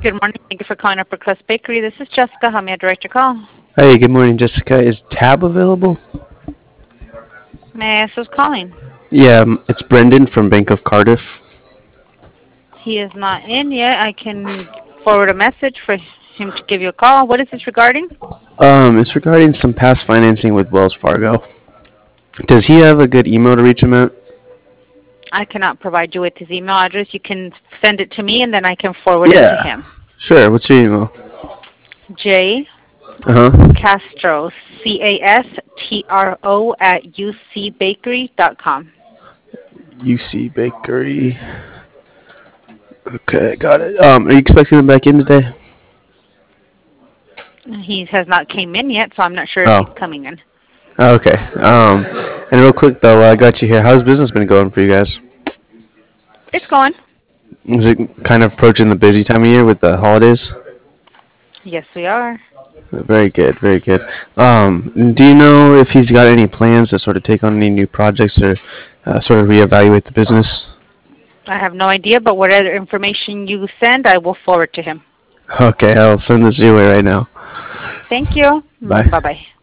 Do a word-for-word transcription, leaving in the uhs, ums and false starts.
Good morning. Thank you for calling Upper Crust Bakery. This is Jessica. How may I direct your call? Hey, good morning, Jessica. Is Tab available? May I ask who's calling? Yeah, um, it's Brendan from Bank of Cardiff. He is not in yet. I can forward a message for him to give you a call. What is this regarding? Um, it's regarding some past financing with Wells Fargo. Does he have a good email to reach him at? I cannot provide you with his email address. You can send it to me, and then I can forward it to Yeah. him. Sure. What's your email? J. Uh huh. Castro, C A S T R O at U C bakery dot com. U C Bakery. Okay, got it. Um, are you expecting him back in today? He has not came in yet, so I'm not sure if Oh. he's coming in. Okay. Um, and real quick though, while I got you here, how's business been going for you guys? It's going. Is it kind of approaching the busy time of year with the holidays? Yes, we are. Very good, very good. Um, do you know if he's got any plans to sort of take on any new projects or uh, sort of reevaluate the business? I have no idea, but whatever information you send, I will forward to him. Okay, I'll send this your way right now. Thank you. Bye. Bye-bye.